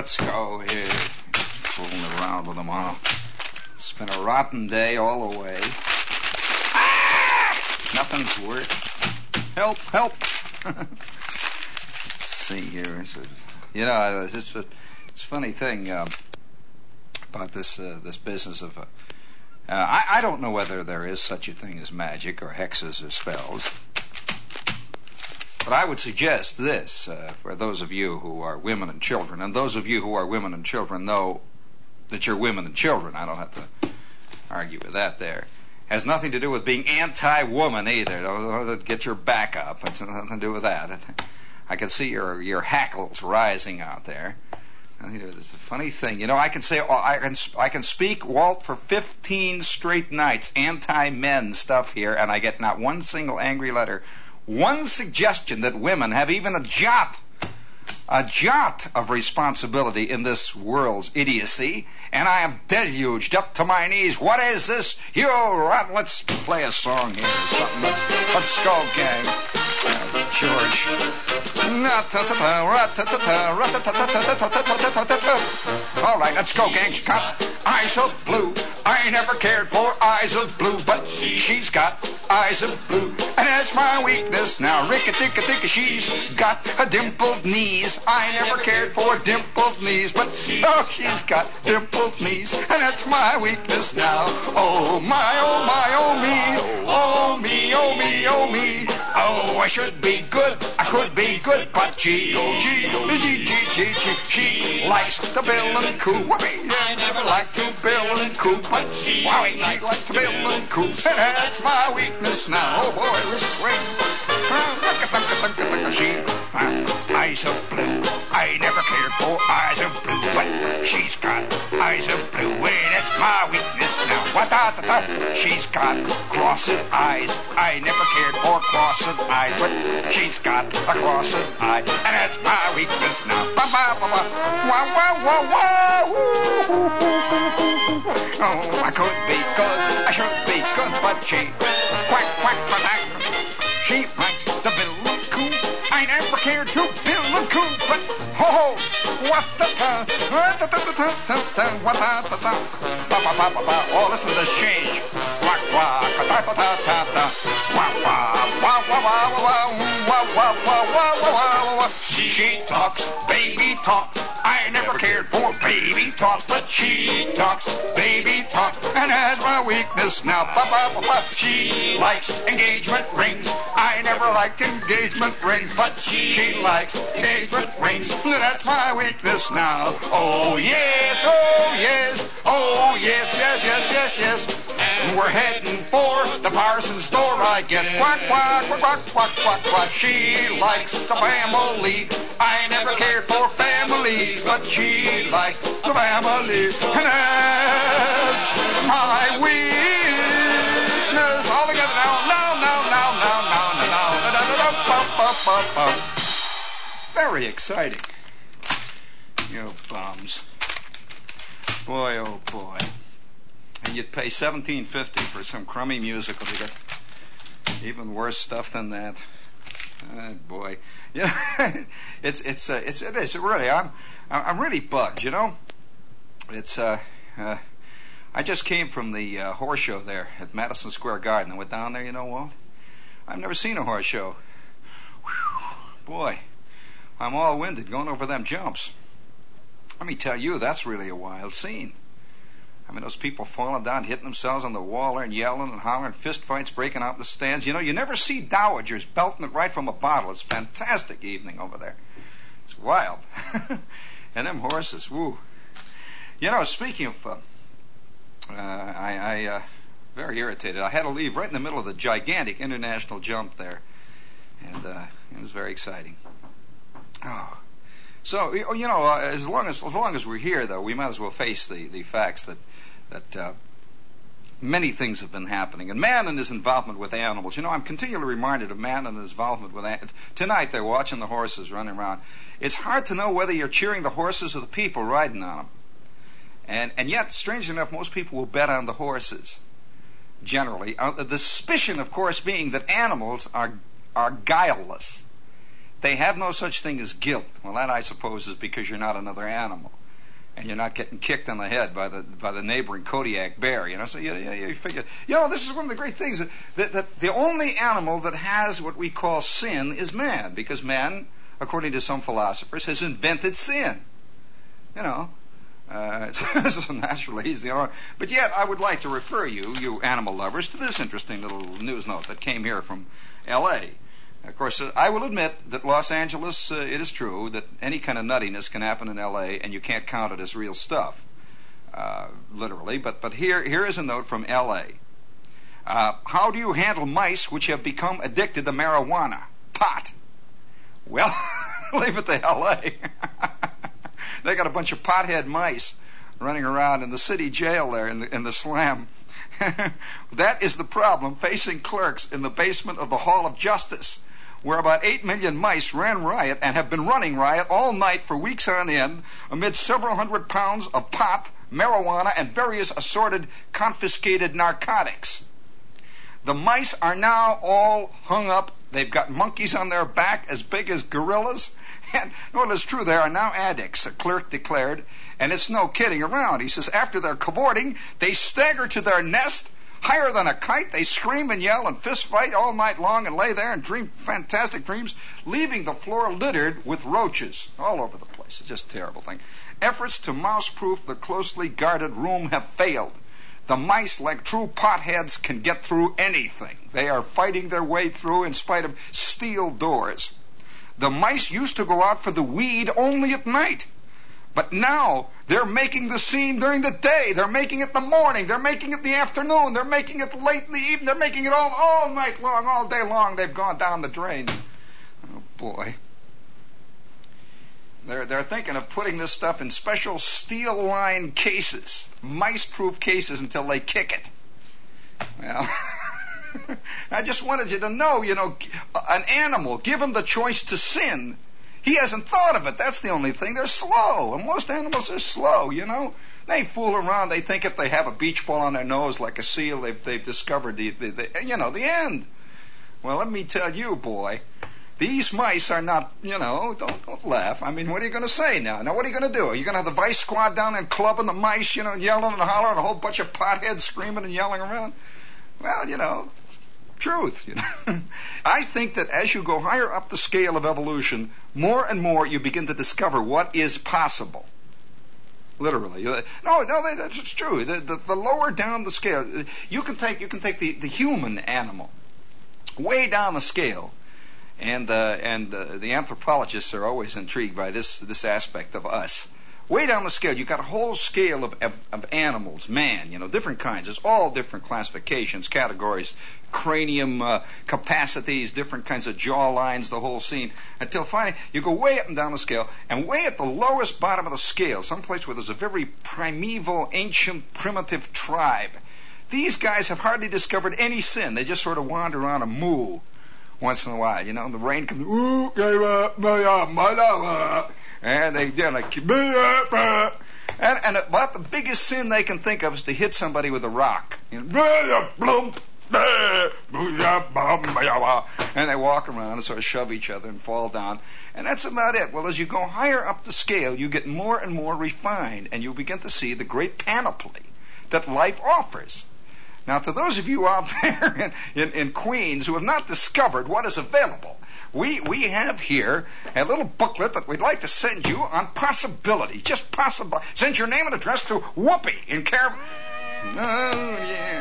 let's go here. Fooling around with them all. It's been a rotten day all the way. Nothing's worked. Help, help. Let's see here. You know, it's a funny thing about this business of... I don't know whether there is such a thing as magic or hexes or spells. But I would suggest this, for those of you who are women and children, and those of you who are women and children know that you're women and children. I don't have to argue with that there. Has nothing to do with being anti-woman either. Don't get your back up. It's nothing to do with that. I can see your hackles rising out there. It's a funny thing. You know, I can say I can speak, Walt, for 15 straight nights, anti-men stuff here, and I get not one single angry letter, one suggestion that women have even a jot of responsibility in this world's idiocy, and I am deluged up to my knees. What is this? Let's play a song here or something. Let's go, gang. George. All right, let's go, gang. Eyes of blue. I never cared for eyes of blue, but she's got eyes of blue, and that's my weakness now. Ricka-ticka-ticka, she's got a dimpled knees. I never cared for dimpled knees, but she's got dimpled knees, and that's my weakness now. Oh my, oh my, oh me, oh me, oh me, oh me. Oh, I should be good, I could be good, but she likes to bill and coo. I never liked to bill and coo, but she likes to bill and coo, and that's my weakness now. Oh boy, we swing. Eyes of blue. I never cared for eyes of blue, but she's got eyes of blue, and it's my weakness now. Wa-da-da-da. She's got crossed eyes. I never cared for crossed eyes, but she's got a crossed eye, and that's my weakness now. Ba-ba-ba-ba. Wah-wah-wah-wah. Oh, I could be good, I should be good, but she quack, quack, quack. She likes to bill and coo. I never cared to bill and coo, but ho, what the ta, what the oh, listen to this change. Quack, quack, ta ta ta ta ta. Wah wah wah wah wah wah wah wah wah wah. She talks baby talk. I never cared for baby talk, but she talks baby talk, and has my weakness now. She likes engagement rings. I never liked engagement rings, but she likes engagement rings, and that's my weakness now. Oh yes, oh yes, oh yes, yes, yes, yes, yes. And we're heading for the parson's door, I guess. Quack, quack, quack, quack, quack, quack, quack. She likes the family. I never cared for families, but she likes the family, and that's my weakness. All together now, now, now, now, now, now, now, now, now. Very exciting. You bums. Boy, oh boy. And you'd pay $17.50 for some crummy musical to get even worse stuff than that. Oh, boy. Yeah, it is really. I'm really bugged, you know. It's I just came from the horse show there at Madison Square Garden. I went down there, you know, Walt. I've never seen a horse show. Whew, boy, I'm all winded going over them jumps. Let me tell you, that's really a wild scene. I mean, those people falling down, hitting themselves on the wall there and yelling and hollering, fist fights breaking out in the stands. You know, you never see dowagers belting it right from a bottle. It's a fantastic evening over there. It's wild. And them horses, woo. You know, speaking of, I very irritated. I had to leave right in the middle of the gigantic international jump there. And it was very exciting. Oh. So, you know, as long as we're here, though, we might as well face the facts that many things have been happening. And man and his involvement with animals. You know, I'm continually reminded of man and his involvement with animals. Tonight, they're watching the horses running around. It's hard to know whether you're cheering the horses or the people riding on them. And yet, strangely enough, most people will bet on the horses, generally. The suspicion, of course, being that animals are guileless. They have no such thing as guilt. Well, that, I suppose, is because you're not another animal, and you're not getting kicked on the head by the neighboring Kodiak bear. So you figure. This is one of the great things that the only animal that has what we call sin is man, because man, according to some philosophers, has invented sin. So naturally he's the only. But yet, I would like to refer you animal lovers, to this interesting little news note that came here from L.A. Of course, I will admit that Los Angeles, it is true that any kind of nuttiness can happen in L.A., and you can't count it as real stuff, literally. But here is a note from L.A. How do you handle mice which have become addicted to marijuana? Pot. Well, leave it to L.A. They got a bunch of pothead mice running around in the city jail there in the slum. That is the problem facing clerks in the basement of the Hall of Justice, where about 8 million mice ran riot and have been running riot all night for weeks on end amid several hundred pounds of pot, marijuana, and various assorted confiscated narcotics. The mice are now all hung up. They've got monkeys on their back as big as gorillas. And, well, it's true, they are now addicts, a clerk declared, and it's no kidding around. He says after they're cavorting, they stagger to their nest, higher than a kite. They scream and yell and fist fight all night long and lay there and dream fantastic dreams, leaving the floor littered with roaches all over the place. It's just a terrible thing. Efforts to mouse-proof the closely guarded room have failed. The mice, like true potheads, can get through anything. They are fighting their way through in spite of steel doors. The mice used to go out for the weed only at night. But now they're making the scene during the day. They're making it in the morning. They're making it in the afternoon. They're making it late in the evening. They're making it all night long, all day long. They've gone down the drain. Oh, boy. They're thinking of putting this stuff in special steel-lined cases, mice-proof cases, until they kick it. Well, I just wanted you to know, an animal, given the choice to sin, he hasn't thought of it. That's the only thing. They're slow, and most animals are slow, They fool around. They think if they have a beach ball on their nose like a seal, they've discovered the end. Well, let me tell you, boy, these mice are not, don't laugh. I mean, what are you going to say now? Now, what are you going to do? Are you going to have the vice squad down there clubbing the mice, yelling and hollering, a whole bunch of potheads screaming and yelling around? Well, truth. I think that as you go higher up the scale of evolution, more and more you begin to discover what is possible. Literally. No, that's true. The lower down the scale, you can take the human animal way down the scale, and the anthropologists are always intrigued by this aspect of us. Way down the scale, you've got a whole scale of animals, man, different kinds. There's all different classifications, categories, cranium capacities, different kinds of jaw lines, the whole scene, until finally you go way up and down the scale, and way at the lowest bottom of the scale, someplace where there's a very primeval, ancient, primitive tribe. These guys have hardly discovered any sin. They just sort of wander around and moo once in a while. The rain comes, and they're like, and about the biggest sin they can think of is to hit somebody with a rock. And they walk around and sort of shove each other and fall down. And that's about it. Well, as you go higher up the scale, you get more and more refined, and you begin to see the great panoply that life offers. Now, to those of you out there in Queens who have not discovered what is available, we have here a little booklet that we'd like to send you on possibility. Just possible. Send your name and address to Whoopi in care of... Oh, yeah.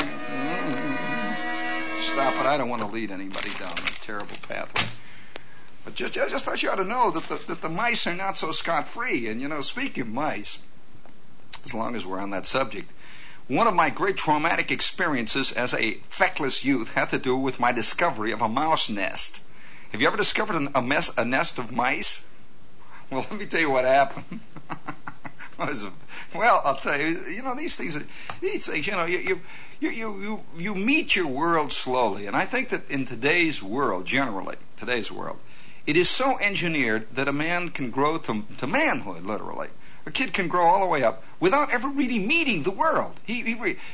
Stop it. I don't want to lead anybody down a terrible pathway. But I just thought you ought to know that the mice are not so scot-free. And, speaking of mice, as long as we're on that subject, one of my great traumatic experiences as a feckless youth had to do with my discovery of a mouse nest. Have you ever discovered a nest of mice? Well, let me tell you what happened. Well, I'll tell you. These things. You meet your world slowly, and I think that in today's world, it is so engineered that a man can grow to manhood, literally. A kid can grow all the way up without ever really meeting the world. He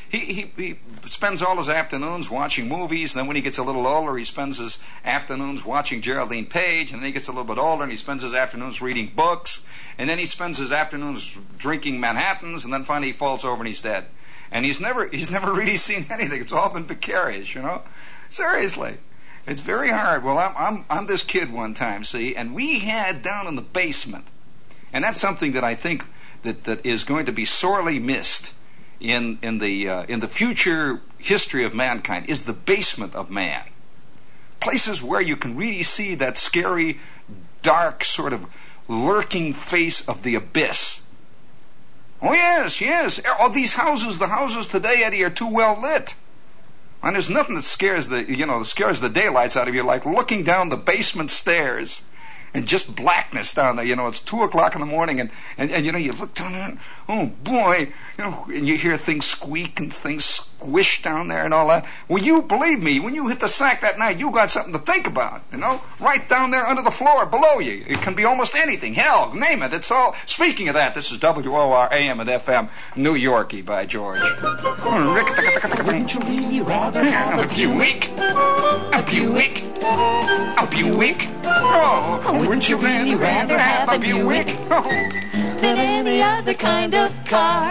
spends all his afternoons watching movies, and then when he gets a little older, he spends his afternoons watching Geraldine Page, and then he gets a little bit older, and he spends his afternoons reading books, and then he spends his afternoons drinking Manhattans, and then finally he falls over and he's dead. And he's never really seen anything. It's all been vicarious, Seriously. It's very hard. Well, I'm this kid one time, see, and we had down in the basement, and that's something that I think that is going to be sorely missed in the future history of mankind, is the basement of man. Places where you can really see that scary, dark, sort of lurking face of the abyss. Oh, yes. All these houses, the houses today, Eddie, are too well lit. And there's nothing that scares the daylights out of you like looking down the basement stairs and just blackness down there. It's 2 o'clock in the morning, and you look down there, and, oh boy, and you hear things squeak and things squish down there and all that. Well, you believe me, when you hit the sack that night, you got something to think about, right down there under the floor below you. It can be almost anything. Hell, name it. It's all. Speaking of that, this is WOR AM and FM, New Yorkie by George. Wouldn't you really rather have a Buick? A Buick? A Buick? Oh, wouldn't you really rather have a Buick? Than any other kind of car?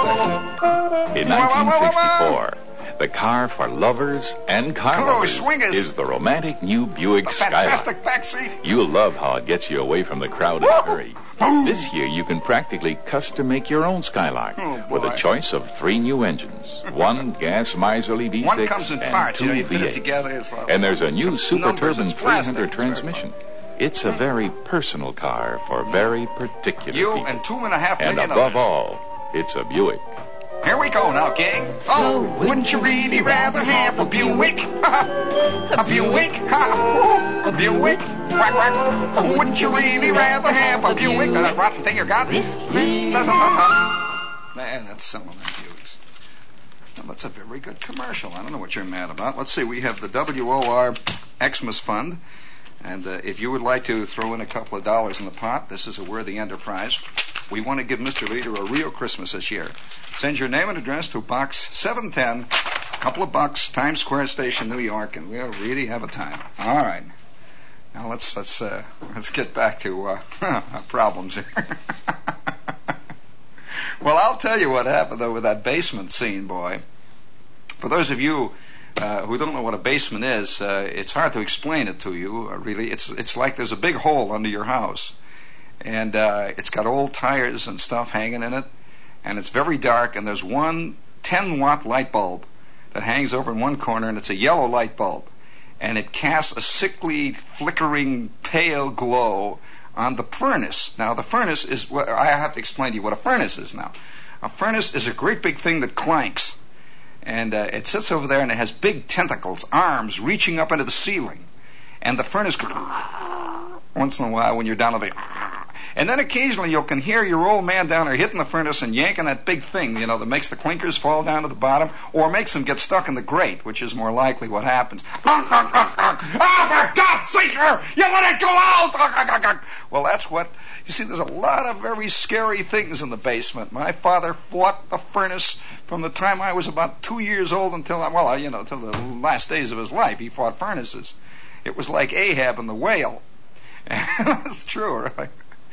In 1964, the car for lovers and car lovers swingers. Is the romantic new Buick Skylark. Fantastic backseat. You'll love how it gets you away from the crowd in a hurry. This year, you can practically custom-make your own Skylark with a choice of 3 new engines. 1 gas miserly V6 One comes in parts, 2 you fit it V8s. together. And there's a new Super numbers, Turbine it's plastic. 300 transmission. It's a very personal car for very particular You people. and 2.5 million And above others. all, it's a Buick. Here we go now, gang. Oh, wouldn't you really rather have a Buick? A Buick? A Buick? Quack, quack. Oh, wouldn't you really rather have a Buick? That rotten thing you got? Man, that's selling them Buicks. Well, that's a very good commercial. I don't know what you're mad about. Let's see. We have the WOR Xmas Fund. And if you would like to throw in a couple of dollars in the pot, this is a worthy enterprise. We want to give Mr. Leader a real Christmas this year. Send your name and address to Box 710, a couple of bucks, Times Square Station, New York, and we'll really have a time. All right. Now let's get back to our problems here. Well, I'll tell you what happened though with that basement scene, boy. For those of you who don't know what a basement is, it's hard to explain it to you. Really, it's like there's a big hole under your house, and it's got old tires and stuff hanging in it, and it's very dark. And there's one 10-watt light bulb that hangs over in one corner, and it's a yellow light bulb, and it casts a sickly, flickering, pale glow on the furnace. Now, the furnace is. Well, I have to explain to you what a furnace is now. A furnace is a great big thing that clanks. And it sits over there, and it has big tentacles, arms reaching up into the ceiling. And the furnace, once in a while, when you're down there, and then occasionally you can hear your old man down there hitting the furnace and yanking that big thing, that makes the clinkers fall down to the bottom, or makes them get stuck in the grate, which is more likely what happens. Oh, for God's sake, you let it go out! Well, that's what. You see, there's a lot of very scary things in the basement. My father fought the furnace from the time I was about 2 years old until the last days of his life. He fought furnaces. It was like Ahab and the whale. That's true, right?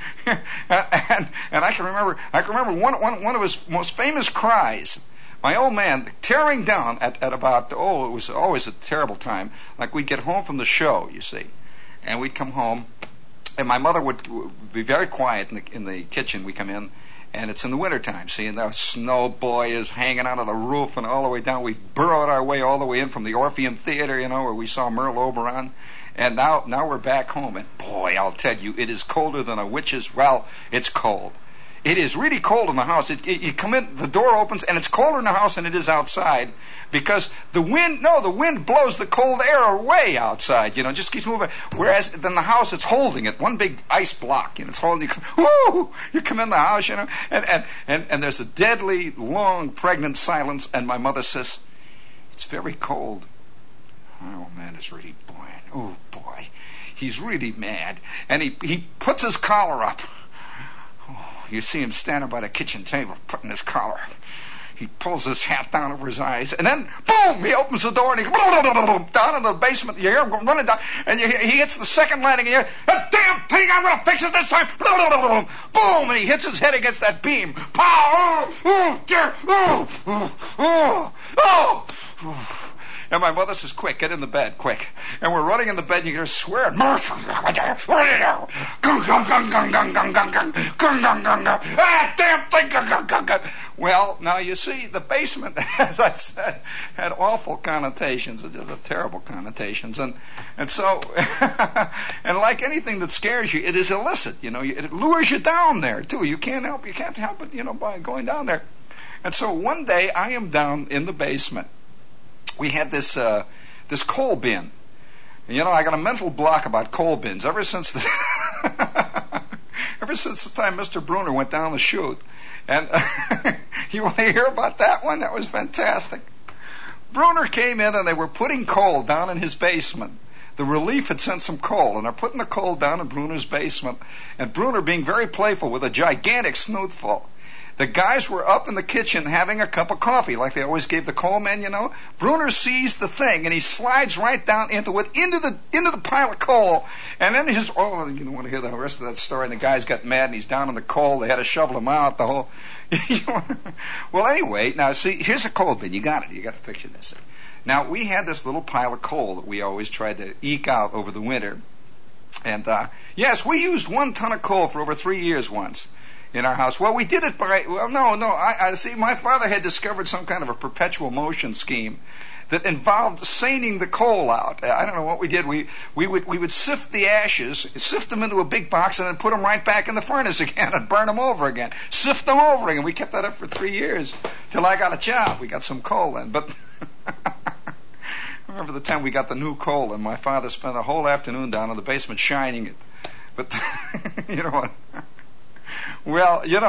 and I can remember one of his most famous cries. My old man tearing down at about, it was always a terrible time. Like we'd get home from the show, you see, and we'd come home. And my mother would be very quiet in the kitchen. We come in, and it's in the wintertime, see, and the snow, boy, is hanging out of the roof and all the way down. We've burrowed our way all the way in from the Orpheum Theater, where we saw Merle Oberon. And now we're back home, and boy, I'll tell you, it is colder than a witch's. Well, it's cold. It is really cold in the house. You come in, the door opens, and it's colder in the house than it is outside because the wind blows the cold air away outside, just keeps moving. Whereas in the house, it's holding it, one big ice block, it's holding you. You come in the house, and there's a deadly, long, pregnant silence, and my mother says, "It's very cold." Oh, man, it's really boy. Oh, boy. He's really mad. And he puts his collar up. Oh, you see him standing by the kitchen table, putting his collar. He pulls his hat down over his eyes, and then, boom, he opens the door, and he down in the basement. You hear him running down, and he hits the second landing, and you hear, that damn thing, I'm going to fix it this time. Boom, and he hits his head against that beam. Pow! Oh, dear! Oh! And my mother says, quick, get in the bed, quick. And we're running in the bed, and you hear her swearing. Ah, damn thing! Well, now you see, the basement, as I said, had awful connotations, just terrible connotations. And so, and like anything that scares you, it is illicit, it lures you down there, too. You can't help it, by going down there. And so one day, I am down in the basement. We had this coal bin. And, I got a mental block about coal bins ever since the time Mr. Bruner went down the chute. And you want to hear about that one? That was fantastic. Bruner came in and they were putting coal down in his basement. The relief had sent some coal, and they're putting the coal down in Bruner's basement. And Bruner, being very playful with a gigantic snootful, the guys were up in the kitchen having a cup of coffee, like they always gave the coal men, Bruner sees the thing, and he slides right down into it, into the pile of coal. And then you don't want to hear the rest of that story. And the guys got mad, and he's down in the coal. They had to shovel him out. Well, anyway, now see, here's a coal bin. You got it. You got to picture this. Now, we had this little pile of coal that we always tried to eke out over the winter. And, yes, we used 1 ton of coal for over 3 years once in our house. Well, we did it I see, my father had discovered some kind of a perpetual motion scheme that involved seining the coal out. I don't know what we did. We would sift the ashes, sift them into a big box, and then put them right back in the furnace again and burn them over again. Sift them over again. We kept that up for 3 years till I got a job. We got some coal then. But I remember the time we got the new coal, and my father spent a whole afternoon down in the basement shining it. But you know what? Well, they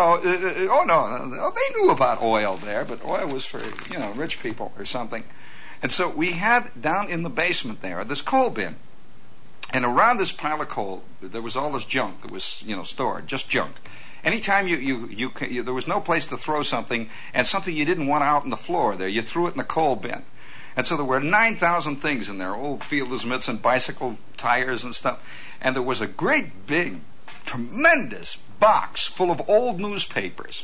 knew about oil there, but oil was for, rich people or something. And so we had down in the basement there this coal bin. And around this pile of coal, there was all this junk that was, stored, just junk. Anytime you there was no place to throw something, and something you didn't want out on the floor there, you threw it in the coal bin. And so there were 9,000 things in there, old fielder's mitts and bicycle tires and stuff. And there was a great big, tremendous box full of old newspapers.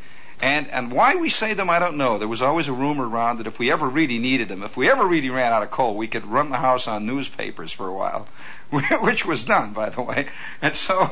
And why we say them, I don't know. There was always a rumor around that if we ever really needed them, if we ever really ran out of coal, we could run the house on newspapers for a while, which was done, by the way. And so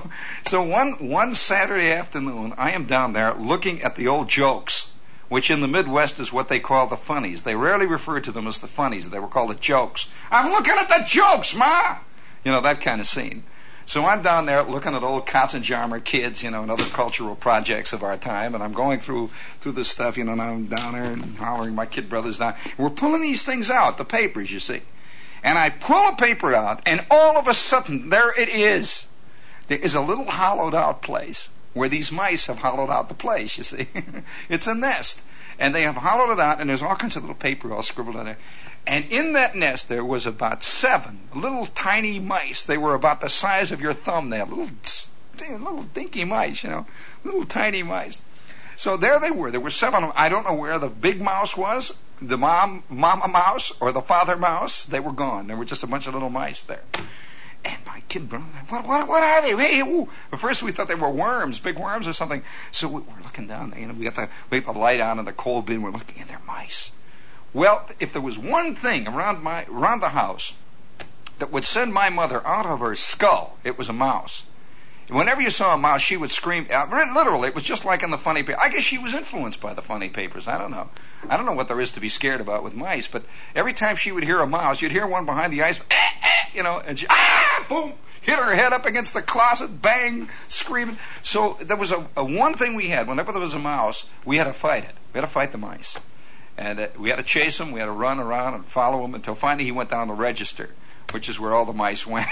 one Saturday afternoon, I am down there looking at the old jokes, which in the Midwest is what they call the funnies. They rarely referred to them as the funnies. They were called the jokes. I'm looking at the jokes, Ma! That kind of scene. So I'm down there looking at old Katzenjammer kids, and other cultural projects of our time, and I'm going through this stuff, and I'm down there and hollering my kid brothers down. And we're pulling these things out, the papers, you see. And I pull a paper out, and all of a sudden, there it is. There is a little hollowed out place where these mice have hollowed out the place, you see. It's a nest. And they have hollowed it out, and there's all kinds of little paper all scribbled in there. And in that nest, there was about 7 little tiny mice. They were about the size of your thumbnail. Little dinky mice, little tiny mice. So there they were. There were 7 of them. I don't know where the big mouse was, the mama mouse, or the father mouse. They were gone. There were just a bunch of little mice there. And my kid brother, what are they? Hey, ooh. At first we thought they were worms, big worms or something. So we're looking down there. We got the light on in the coal bin. We're looking, and they're mice. Well, if there was one thing around the house that would send my mother out of her skull, it was a mouse. Whenever you saw a mouse, she would scream. Literally, it was just like in the funny paper. I guess she was influenced by the funny papers. I don't know. I don't know what there is to be scared about with mice, but every time she would hear a mouse, you'd hear one behind the ice, and she, boom, hit her head up against the closet, bang, screaming. So there was a one thing we had. Whenever there was a mouse, we had to fight it. We had to fight the mice. And we had to chase him. We had to run around and follow him until finally he went down the register, which is where all the mice went.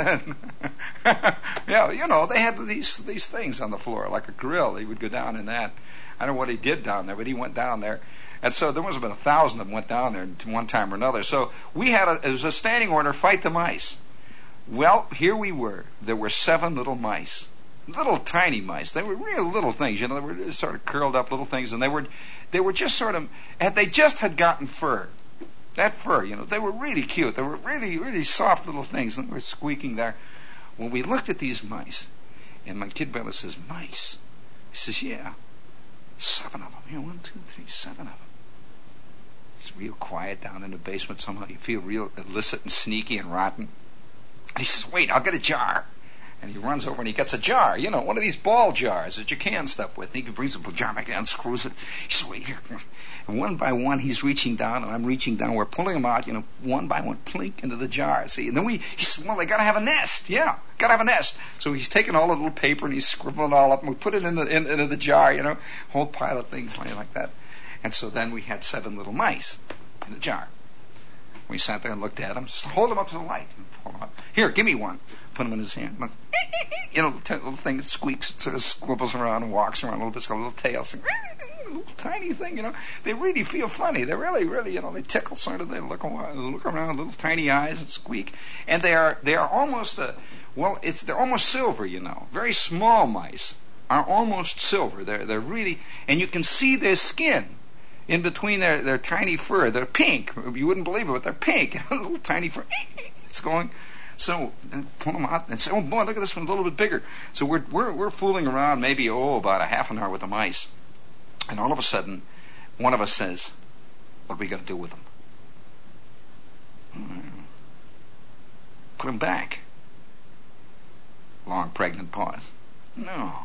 Yeah, they had these things on the floor, like a grill. He would go down in that. I don't know what he did down there, but he went down there. And so there must have been 1,000 of them went down there one time or another. So it was a standing order, fight the mice. Well, here we were. There were 7 little mice. little tiny mice. They were real little things, you know. They were just sort of curled up little things, and they were just sort of, they just had gotten fur. That fur, you know, they were really cute. They were really, really soft little things, and they were squeaking there. When we looked at these mice, and my kid brother says, mice? He says, yeah, 7 of them. Yeah, 1, 2, 3, 7 of them. It's real quiet down in the basement somehow. You feel real illicit and sneaky and rotten. And he says, wait, I'll get a jar. And he runs over and he gets a jar, you know, one of these ball jars that you can stuff with. And he brings the jar back down, screws it. He says, wait, here. And one by one, he's reaching down, and I'm reaching down. We're pulling them out, you know, one by one, plink, into the jar. See, and then he says, well, they got to have a nest. Yeah, got to have a nest. So he's taking all the little paper and he's scribbling it all up, and we put it into the jar, you know, whole pile of things like that. And so then we had 7 little mice in the jar. We sat there and looked at them. Just hold them up to the light. Pull them up. Here, give me one. Put them in his hand. You know, the little thing that squeaks, sort of squibbles around and walks around a little bit. It's got a little tail. It's a little tiny thing, you know. They really feel funny. They really, really, you know, they tickle sort of. They look around, little tiny eyes and squeak. And they are almost they're almost silver, you know. Very small mice are almost silver. They're really, and you can see their skin in between their tiny fur. They're pink. You wouldn't believe it, but they're pink. Little tiny fur. It's going. So pull them out and say, "Oh boy, look at this one, a little bit bigger." So we're fooling around, maybe about a half an hour with the mice, and all of a sudden, one of us says, "What are we going to do with them?" Put them back. Long pregnant pause. No.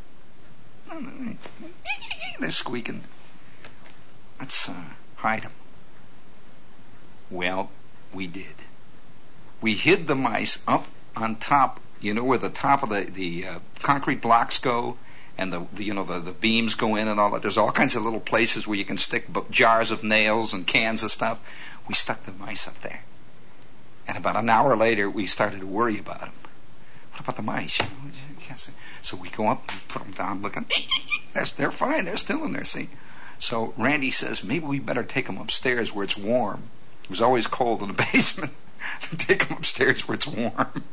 They're squeaking. Let's hide them. Well, we did. We hid the mice up on top, you know, where the top of the concrete blocks go, and the beams go in and all that. There's all kinds of little places where you can stick jars of nails and cans of stuff. We stuck the mice up there. And about an hour later, we started to worry about them. What about the mice? You know, so we go up and put them down, looking. They're fine. They're still in there, see? So Randy says, maybe we better take them upstairs where it's warm. It was always cold in the basement. Take them upstairs where it's warm.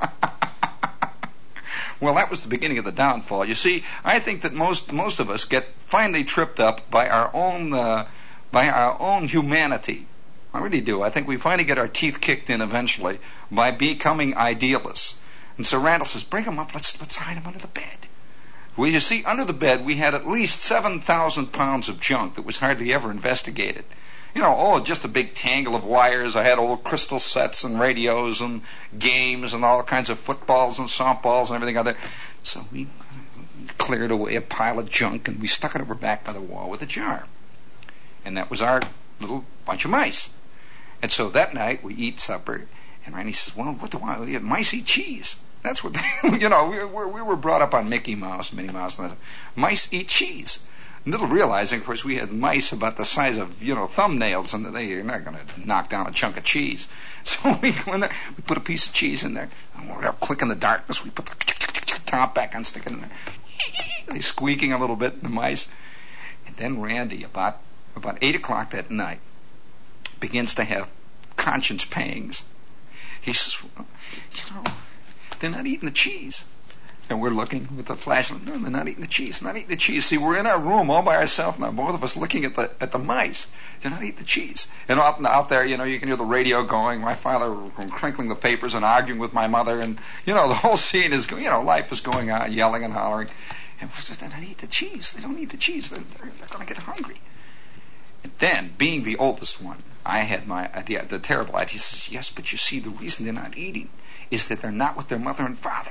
Well, that was the beginning of the downfall. You see, I think that most of us get finally tripped up by our own humanity. I really do. I think we finally get our teeth kicked in eventually by becoming idealists. And so Randall says, bring them up. Let's hide them under the bed. Well, you see, under the bed we had at least 7,000 pounds of junk that was hardly ever investigated. You know, just a big tangle of wires. I had old crystal sets and radios and games and all kinds of footballs and softballs and everything out there. So we cleared away a pile of junk and we stuck it over back by the wall with a jar. And that was our little bunch of mice. And so that night we eat supper, and Randy says, well, what do I? Mice eat cheese. That's what you know. We were brought up on Mickey Mouse, Minnie Mouse, and mice eat cheese. Little realizing, of course, we had mice about the size of, you know, thumbnails, and they're not going to knock down a chunk of cheese. So we go in there, we put a piece of cheese in there, and we're up quick in the darkness. We put the top back on, stick it in there. They're squeaking a little bit, the mice. And then Randy, about 8 o'clock that night, begins to have conscience pangs. He says, well, you know, they're not eating the cheese. And we're looking with the flashlight. No, they're not eating the cheese. Not eating the cheese. See, we're in our room all by ourselves now, both of us looking at the mice. They're not eating the cheese. And out there, you know, you can hear the radio going. My father crinkling the papers and arguing with my mother, and you know, the whole scene is, you know, life is going on, yelling and hollering. And we're just, they're not eating the cheese. They don't eat the cheese. They're going to get hungry. And then, being the oldest one, I had the terrible idea. He says, yes, but you see, the reason they're not eating is that they're not with their mother and father.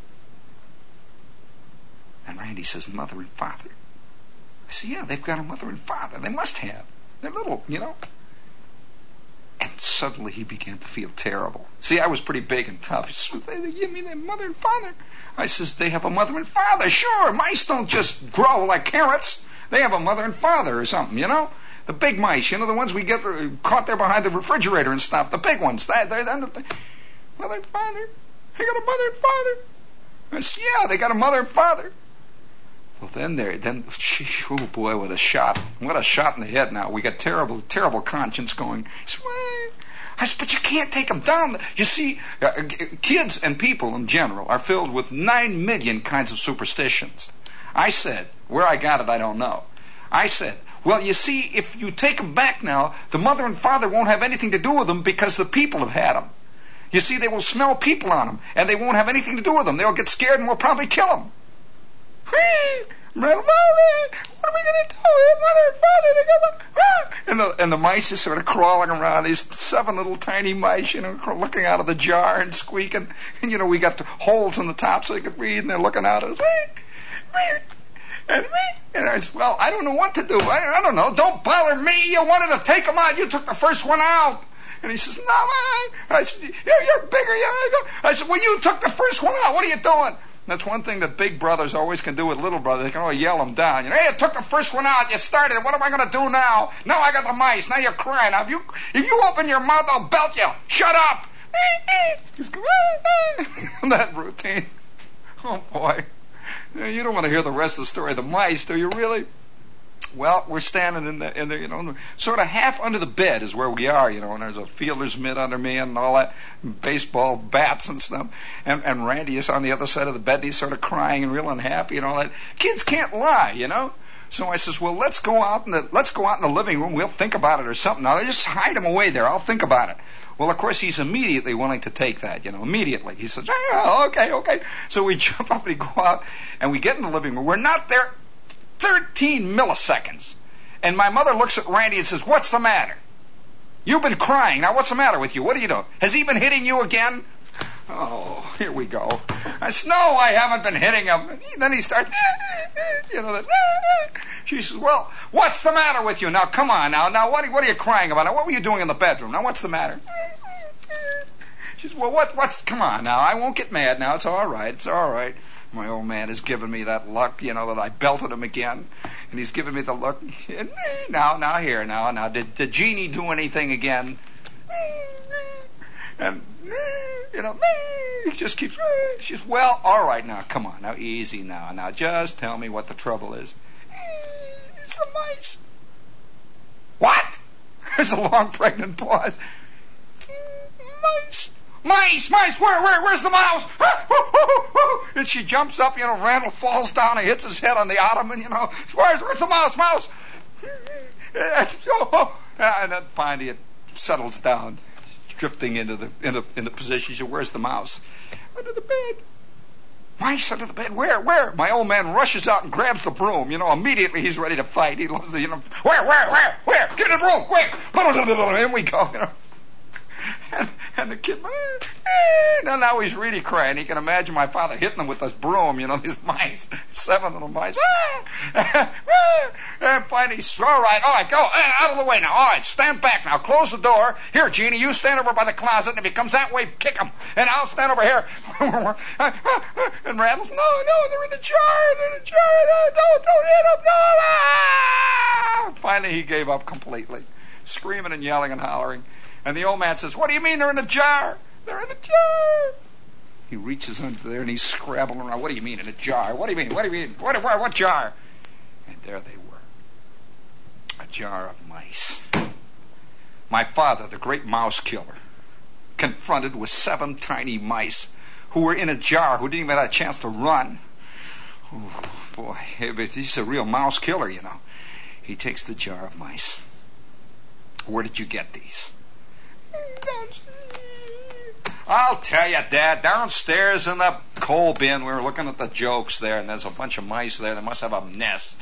And Randy says, mother and father? I said, yeah, they've got a mother and father. They must have. They're little, you know. And suddenly he began to feel terrible. See, I was pretty big and tough. He says, they give me their mother and father. I says, they have a mother and father. Sure, mice don't just grow like carrots. They have a mother and father or something, you know. The big mice, you know, the ones we get caught there behind the refrigerator and stuff. The big ones. They're mother and father. They got a mother and father. I said, yeah, they got a mother and father. Well, oh boy, what a shot. What a shot in the head now. We got terrible, terrible conscience going. He said, well, I said, but you can't take them down. You see, kids and people in general are filled with 9 million kinds of superstitions. I said, where I got it, I don't know. I said, well, you see, if you take them back now, the mother and father won't have anything to do with them because the people have had them. You see, they will smell people on them, and they won't have anything to do with them. They'll get scared and we'll probably kill them. What are we going to do? Mother and father, and the mice are sort of crawling around, these 7 little tiny mice, looking out of the jar and squeaking. And, we got holes in the top so they could read, and they're looking out at us. And I said, well, I don't know what to do. I don't know. Don't bother me. You wanted to take them out. You took the first one out. And he says, no, I said, you're bigger. I said, well, you took the first one out. What are you doing? That's one thing that big brothers always can do with little brothers. They can always yell them down. Hey, you took the first one out. You started. What am I going to do now? Now I got the mice. Now you're crying. Now, if you open your mouth, I'll belt you. Shut up. That routine. Oh, boy. You don't want to hear the rest of the story of the mice, do you really? Well, we're standing in the sort of half under the bed is where we are, and there's a fielder's mitt under me and all that, and baseball bats and stuff. And Randy is on the other side of the bed, and he's sort of crying and real unhappy and all that. Kids can't lie, So I says, well, let's go out in the living room. We'll think about it or something. Now, just hide them away there. I'll think about it. Well, of course, he's immediately willing to take that, immediately. He says, okay. So we jump up and we go out, and we get in the living room. We're not there 13 milliseconds. And my mother looks at Randy and says, what's the matter? You've been crying. Now, what's the matter with you? What are you doing? Has he been hitting you again? Oh, here we go. I said, no, I haven't been hitting him. And then he starts, She says, well, what's the matter with you? Now, come on now. Now, what are you crying about? Now, what were you doing in the bedroom? Now, what's the matter? She says, well, what's, come on now. I won't get mad now. It's all right. My old man has given me that look, that I belted him again. And he's given me the look. Now, did Jeannie do anything again? And, he just keeps, she's, well, all right now, come on, now, easy now. Now, just tell me what the trouble is. It's the mice. What? There's a long, pregnant pause. Mice, where's the mouse? And she jumps up, Randall falls down and hits his head on the ottoman, where's the mouse? And then finally it settles down, drifting into the position. She said, where's the mouse? Under the bed. Mice under the bed? Where? My old man rushes out and grabs the broom. Immediately he's ready to fight. He loves the, where? Give me the broom, quick! In we go, And the kid, now he's really crying. He can imagine my father hitting him with this broom, these mice, 7 little mice. And finally, all right, go, out of the way now. All right, stand back now, close the door. Here, Jeannie, you stand over by the closet, and if he comes that way, kick him. And I'll stand over here. And Randall's, no, they're in the jar, don't hit them, no. Finally, he gave up completely, screaming and yelling and hollering. And the old man says, what do you mean they're in a jar? They're in a jar. He reaches under there and he's scrabbling around. What do you mean in a jar? What do you mean? What jar? And there they were. A jar of mice. My father, the great mouse killer, confronted with 7 tiny mice who were in a jar, who didn't even have a chance to run. Oh, boy, he's a real mouse killer, He takes the jar of mice. Where did you get these? I'll tell you, Dad, downstairs in the coal bin, we were looking at the jokes there, and there's a bunch of mice there. They must have a nest.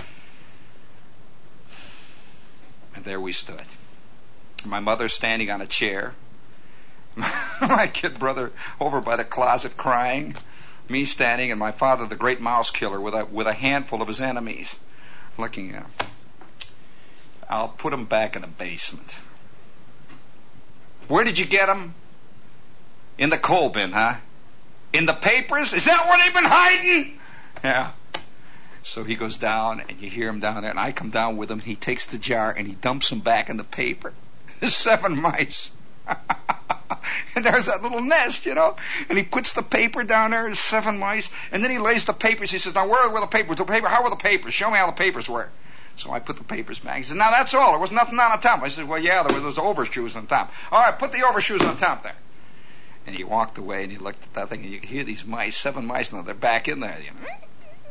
And there we stood. My mother standing on a chair. My kid brother over by the closet crying. Me standing, and my father, the great mouse killer, with a handful of his enemies, looking at him. I'll put him back in the basement. Where did you get them? In the coal bin, huh? In the papers? Is that where they've been hiding? Yeah. So he goes down, and you hear him down there, and I come down with him. He takes the jar, and he dumps them back in the paper. 7 mice. And there's that little nest, And he puts the paper down there, 7 mice, and then he lays the papers. He says, now where were the papers? How were the papers? Show me how the papers were. So I put the papers back. He said, now that's all. There was nothing on the top. I said, well, yeah, there was those overshoes on top. All right, put the overshoes on top there. And he walked away and he looked at that thing and you could hear these mice, 7 mice, now they're back in there. You know.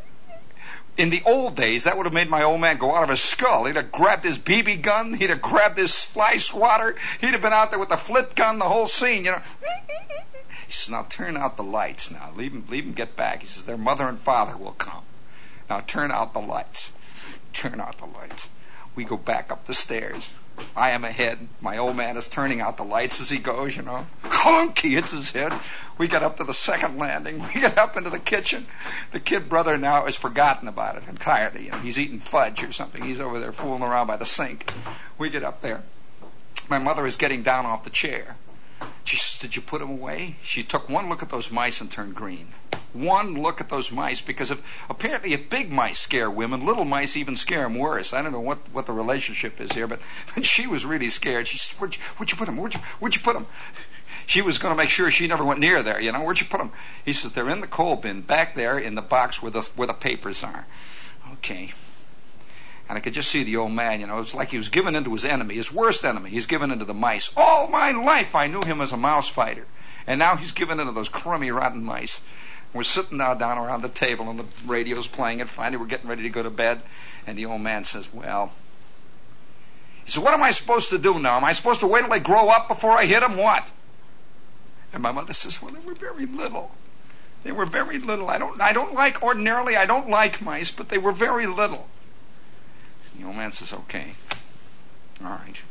In the old days, that would have made my old man go out of his skull. He'd have grabbed his BB gun. He'd have grabbed his fly swatter. He'd have been out there with the flit gun, the whole scene, you know. He says, now turn out the lights now. Leave them get back. He says, their mother and father will come. Now turn out the lights. Turn out the lights. We go back up the stairs. I am ahead. My old man is turning out the lights as he goes, you know. Clunk, he hits his head. We get up to the second landing. We get up into the kitchen. The kid brother now has forgotten about it entirely. You know, he's eating fudge or something. He's over there fooling around by the sink. We get up there. My mother is getting down off the chair. She says, did you put them away? She took one look at those mice and turned green. One look at those mice, because apparently if big mice scare women, little mice even scare them worse. I don't know what the relationship is here, but she was really scared. She said, where'd you put them? Where'd you put them? She was going to make sure she never went near there, you know. Where'd you put them? He says, they're in the coal bin back there in the box where the papers are. Okay. And I could just see the old man, you know, it's like he was given into his enemy, his worst enemy. He's given into the mice. All my life I knew him as a mouse fighter. And now he's given into those crummy, rotten mice. We're sitting now down around the table and the radio's playing, and finally we're getting ready to go to bed. And the old man says, well, he said, what am I supposed to do now? Am I supposed to wait till they grow up before I hit them? What? And my mother says, well, they were very little. They were very little. I don't like mice, but they were very little. The old man says, okay. All right.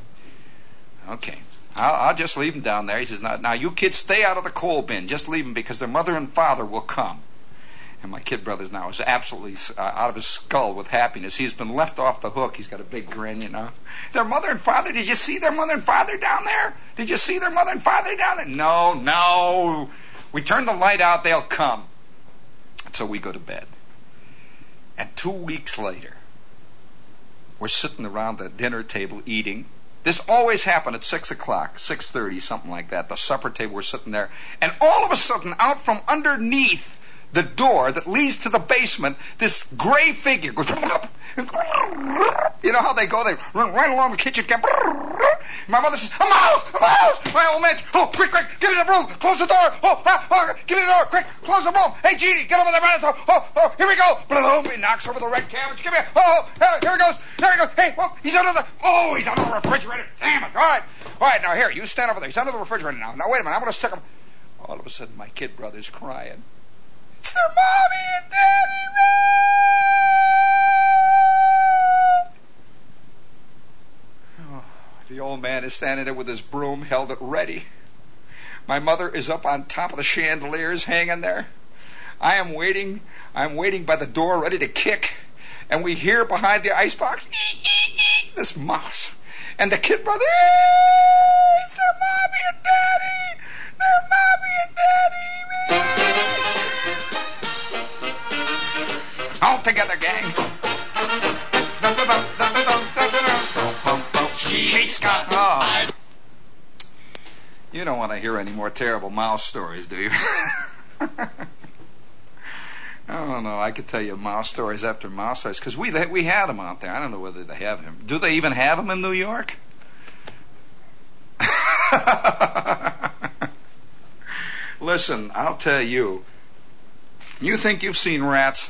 Okay. I'll just leave them down there. He says, now you kids stay out of the coal bin. Just leave them because their mother and father will come. And my kid brother now is absolutely out of his skull with happiness. He's been left off the hook. He's got a big grin, you know. Their mother and father, did you see their mother and father down there? Did you see their mother and father down there? No. We turn the light out, they'll come. And so we go to bed. And 2 weeks later, we're sitting around the dinner table eating. This always happened at 6 o'clock, 6:30, something like that. The supper table, we're sitting there. And all of a sudden, out from underneath the door that leads to the basement, this gray figure goes... You know how they go? They run right along the kitchen. My mother says, a mouse! My old man, oh, quick, give me the broom, close the door. Give me the door, quick, close the broom. Hey, Jeannie, get over there by the door. Oh, here we go. Boom, he knocks over the red cabbage. Give me here he goes. Hey, well, he's under the refrigerator. Damn it. All right, now here, you stand over there. He's under the refrigerator now. Now, wait a minute, I'm going to stick him. All of a sudden, my kid brother's crying. It's the mommy and daddy rat! The old man is standing there with his broom held at ready. My mother is up on top of the chandeliers hanging there. I'm waiting by the door ready to kick. And we hear behind the icebox, this mouse. And the kid brother, it's their mommy and daddy! Their mommy and daddy! All together, gang. She's got eyes. You don't want to hear any more terrible mouse stories, do you? Oh, no, I could tell you mouse stories after mouse stories, because we had them out there. I don't know whether they have him. Do they even have them in New York? Listen, I'll tell you. You think you've seen rats?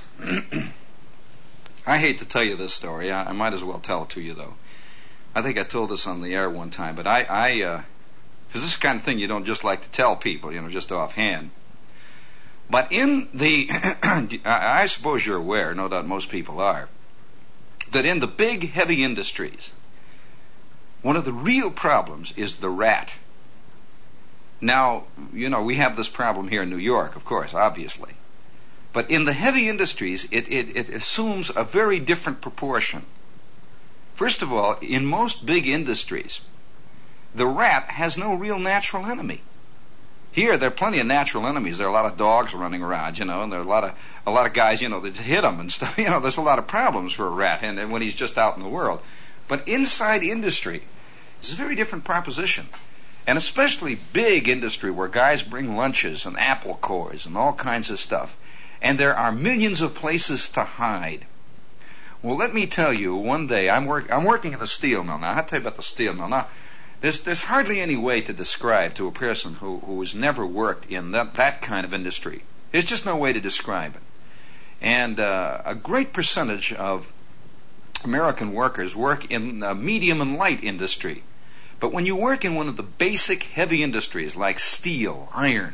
I hate to tell you this story. I might as well tell it to you, though. I think I told this on the air one time, but because this is the kind of thing you don't just like to tell people, you know, just offhand. But in the, I suppose you're aware, no doubt most people are, that in the big, heavy industries, one of the real problems is the rat. Now, you know, we have this problem here in New York, of course, obviously. But in the heavy industries, it assumes a very different proportion. First of all, in most big industries, the rat has no real natural enemy. Here, there are plenty of natural enemies. There are a lot of dogs running around, you know, and there are a lot of guys, you know, that hit them and stuff. You know, there's a lot of problems for a rat, and when he's just out in the world. But inside industry, it's a very different proposition. And especially big industry where guys bring lunches and apple cores and all kinds of stuff. And there are millions of places to hide. Well, let me tell you, one day I'm working at a steel mill. Now, I'll tell you about the steel mill. Now, there's hardly any way to describe to a person who has never worked in that kind of industry. There's just no way to describe it. And a great percentage of American workers work in the medium and light industry. But when you work in one of the basic heavy industries like steel, iron,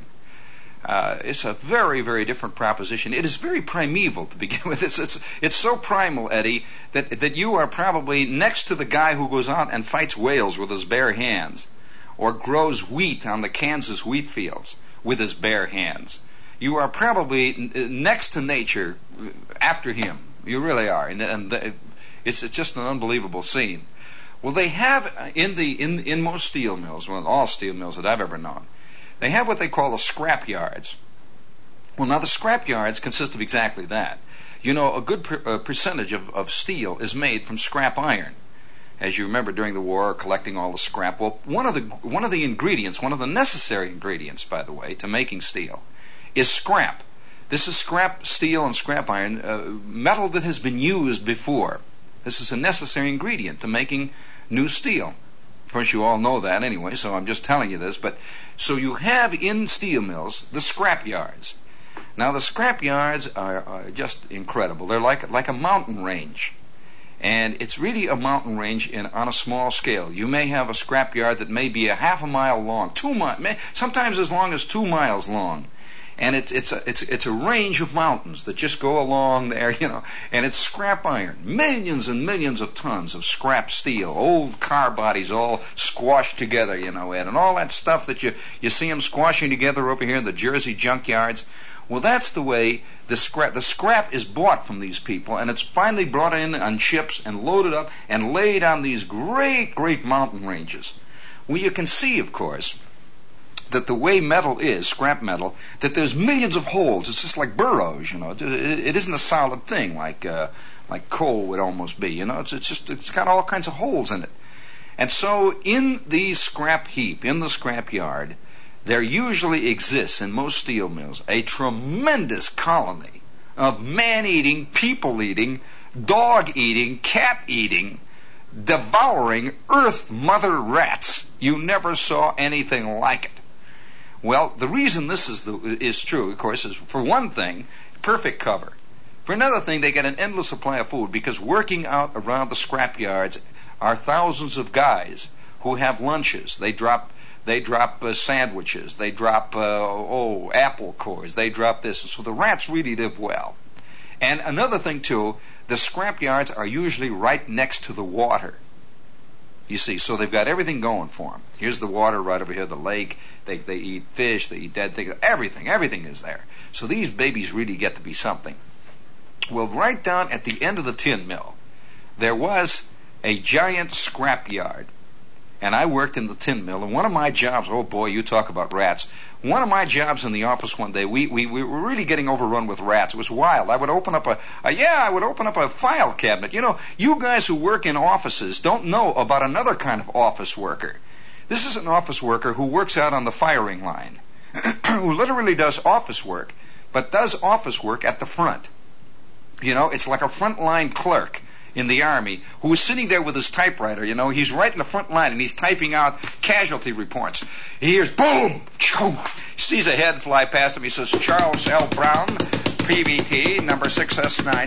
it's a very, very different proposition. It is very primeval to begin with. It's so primal, Eddie, that you are probably next to the guy who goes out and fights whales with his bare hands, or grows wheat on the Kansas wheat fields with his bare hands. You are probably next to nature after him. You really are, and it's just an unbelievable scene. Well, they have in most steel mills, well, all steel mills that I've ever known, they have what they call the scrap yards. Well, now the scrap yards consist of exactly that. You know, a good percentage of steel is made from scrap iron. As you remember, during the war, collecting all the scrap. Well, one of the ingredients, one of the necessary ingredients, by the way, to making steel, is scrap. This is scrap steel and scrap iron, metal that has been used before. This is a necessary ingredient to making new steel. Of course, you all know that anyway, so I'm just telling you this. But so you have in steel mills the scrap yards. Now, the scrap yards are just incredible. They're like a mountain range. And it's really a mountain range on a small scale. You may have a scrap yard that may be a half a mile long, sometimes as long as 2 miles long. And it's a range of mountains that just go along there, you know, and it's scrap iron. Millions and millions of tons of scrap steel, old car bodies all squashed together, you know, Ed, and all that stuff that you see them squashing together over here in the Jersey junkyards. Well, that's the way the scrap is bought from these people, and it's finally brought in on ships and loaded up and laid on these great, great mountain ranges. Well, you can see, of course, that the way metal is, scrap metal, that there's millions of holes. It's just like burrows, you know. It isn't a solid thing like coal would almost be, you know. It's got all kinds of holes in it. And so in the scrap heap, in the scrap yard, there usually exists in most steel mills a tremendous colony of man-eating, people-eating, dog-eating, cat-eating, devouring earth mother rats. You never saw anything like it. Well, the reason this is true, of course, is for one thing, perfect cover. For another thing, they get an endless supply of food because working out around the scrap yards are thousands of guys who have lunches. They drop sandwiches. They drop apple cores. They drop this. So the rats really live well. And another thing too, the scrap yards are usually right next to the water. You see, so they've got everything going for them. Here's the water right over here, the lake. They eat fish, they eat dead things. Everything is there. So these babies really get to be something. Well, right down at the end of the tin mill, there was a giant scrap yard. And I worked in the tin mill, and one of my jobs, oh boy, you talk about rats. One of my jobs in the office one day, we were really getting overrun with rats. It was wild. I would open up a file cabinet. You know, you guys who work in offices don't know about another kind of office worker. This is an office worker who works out on the firing line, who literally does office work, but does office work at the front. You know, it's like a frontline clerk in the Army who is sitting there with his typewriter. You know, he's right in the front line and he's typing out casualty reports. He hears boom, he sees a head fly past him. He says, Charles L. Brown, PBT, number 6S9,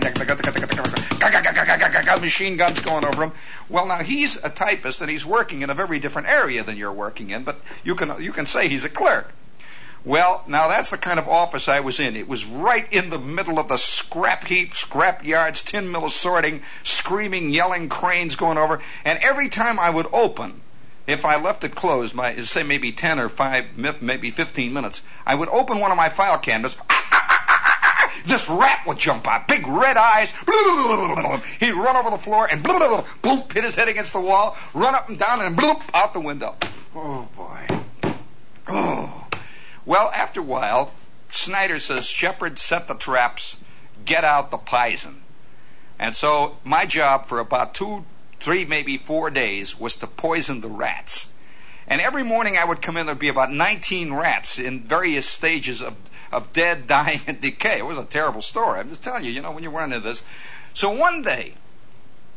machine guns going over him. Well, now he's a typist and he's working in a very different area than you're working in, but you can say he's a clerk. Well, now that's the kind of office I was in. It was right in the middle of the scrap heap, scrap yards, tin mill sorting, screaming, yelling, cranes going over. And every time I would open, if I left it closed by, say, maybe 10 or 5, maybe 15 minutes, I would open one of my file cabinets. This rat would jump out, big red eyes. He'd run over the floor and boom, hit his head against the wall, run up and down and bloop, out the window. Oh, boy. Oh. Well, after a while, Snyder says, Shepard, set the traps, get out the poison. And so my job for about 2, 3, maybe 4 days was to poison the rats. And every morning I would come in, there'd be about 19 rats in various stages of dead, dying, and decay. It was a terrible story. I'm just telling you, you know, when you run into this. So one day,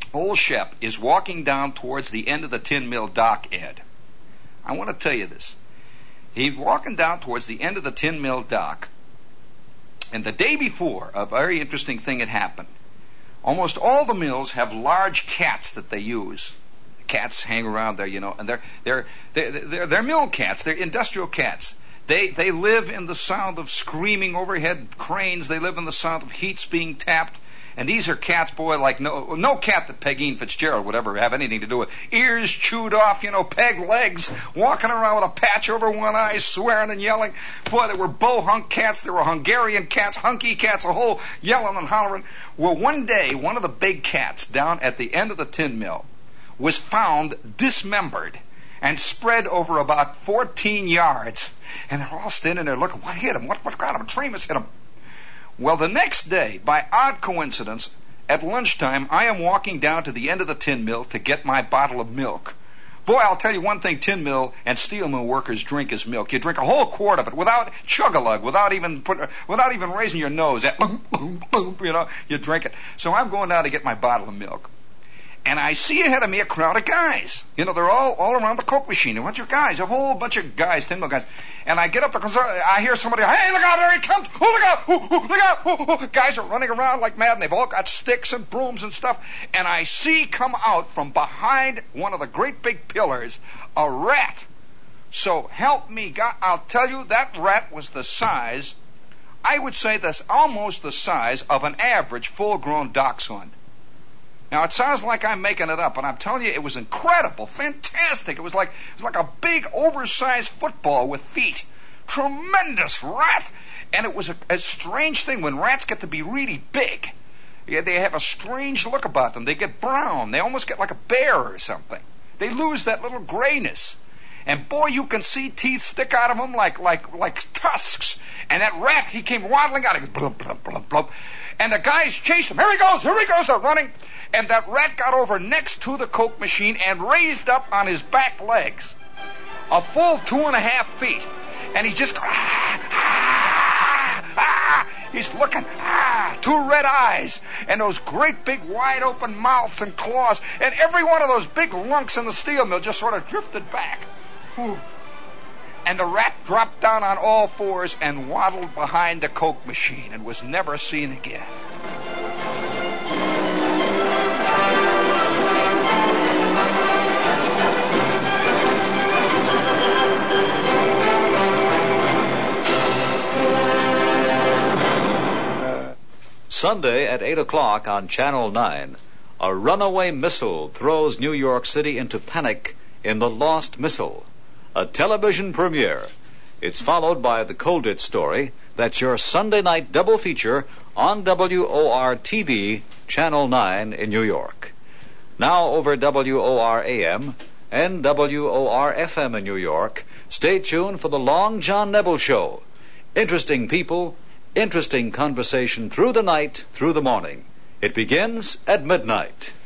Old Shep is walking down towards the end of the tin mill dock, Ed. I want to tell you this. He's walking down towards the end of the tin mill dock, and the day before, a very interesting thing had happened. Almost all the mills have large cats that they use. Cats hang around there, and they're mill cats. They're industrial cats. They live in the sound of screaming overhead cranes. They live in the sound of heats being tapped. And these are cats, boy, like no cat that Pegeen Fitzgerald would ever have anything to do with. Ears chewed off, peg legs, walking around with a patch over one eye, swearing and yelling. Boy, there were bohunk cats, there were Hungarian cats, hunky cats, a whole yelling and hollering. Well, one day, one of the big cats down at the end of the tin mill was found dismembered and spread over about 14 yards. And they're all standing there looking, what hit him? What kind of a tree must hit him? Well, the next day, by odd coincidence, at lunchtime, I am walking down to the end of the tin mill to get my bottle of milk. Boy, I'll tell you one thing tin mill and steel mill workers drink is milk. You drink a whole quart of it without chug-a-lug, without even raising your nose. You drink it. So I'm going down to get my bottle of milk. And I see ahead of me a crowd of guys. They're all around the Coke machine. A bunch of guys, a whole bunch of guys, tin mill guys. And I get up I hear somebody, hey, look out, there he comes. Oh, look out, look out. Guys are running around like mad, and they've all got sticks and brooms and stuff. And I see come out from behind one of the great big pillars a rat. So help me God, I'll tell you, that rat was the size, I would say that's almost the size of an average full-grown dachshund. Now, it sounds like I'm making it up, but I'm telling you, it was incredible, fantastic. It was like a big, oversized football with feet. Tremendous rat. And it was a strange thing. When rats get to be really big, they have a strange look about them. They get brown. They almost get like a bear or something. They lose that little grayness. And boy, you can see teeth stick out of them like tusks. And that rat, he came waddling out. He goes, blump, blump, blump, blump. And the guys chased him. Here he goes, they're running. And that rat got over next to the Coke machine and raised up on his back legs. A full 2.5 feet. And he's just, he's looking, 2 red eyes. And those great big wide open mouths and claws. And every one of those big lunks in the steel mill just sort of drifted back. Whew. And the rat dropped down on all fours and waddled behind the Coke machine and was never seen again. Sunday at 8 o'clock on Channel 9, a runaway missile throws New York City into panic in The Lost Missile, a television premiere. It's followed by the Colditz story. That's your Sunday night double feature on WOR-TV, Channel 9 in New York. Now over WOR-AM and WOR-FM in New York, stay tuned for the Long John Nebel Show. Interesting people, interesting conversation through the night, through the morning. It begins at midnight.